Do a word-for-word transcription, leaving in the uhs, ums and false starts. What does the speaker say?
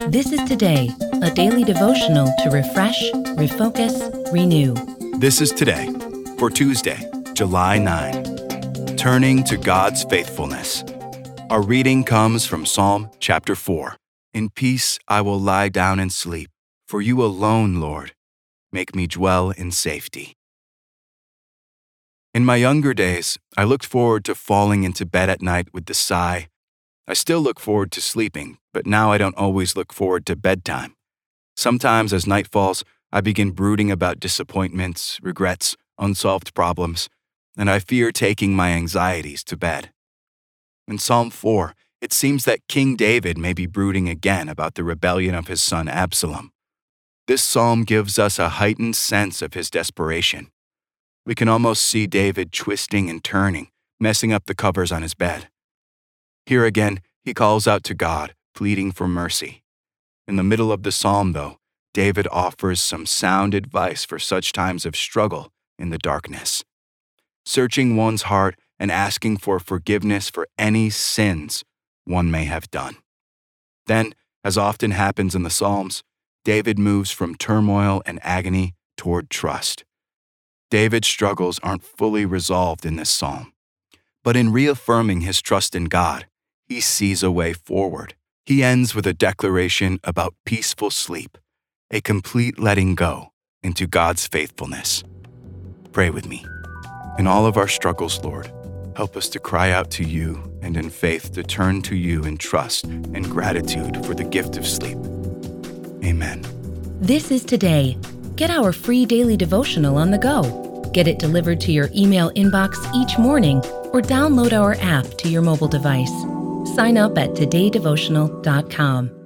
This is Today, a daily devotional to refresh, refocus, renew. This is Today for Tuesday, July ninth. Turning to God's faithfulness. Our reading comes from Psalm chapter four. In peace I will lie down and sleep, for you alone, Lord, make me dwell in safety. In my younger days, I looked forward to falling into bed at night with the sigh, I still look forward to sleeping, but now I don't always look forward to bedtime. Sometimes as night falls, I begin brooding about disappointments, regrets, unsolved problems, and I fear taking my anxieties to bed. In Psalm four, it seems that King David may be brooding again about the rebellion of his son Absalom. This psalm gives us a heightened sense of his desperation. We can almost see David twisting and turning, messing up the covers on his bed. Here again, he calls out to God, pleading for mercy. In the middle of the psalm, though, David offers some sound advice for such times of struggle in the darkness. Searching one's heart and asking for forgiveness for any sins one may have done. Then, as often happens in the Psalms, David moves from turmoil and agony toward trust. David's struggles aren't fully resolved in this psalm, but in reaffirming his trust in God, he sees a way forward. He ends with a declaration about peaceful sleep, a complete letting go into God's faithfulness. Pray with me. In all of our struggles, Lord, help us to cry out to you and in faith to turn to you in trust and gratitude for the gift of sleep. Amen. This is Today. Get our free daily devotional on the go. Get it delivered to your email inbox each morning or download our app to your mobile device. Sign up at today devotional dot com.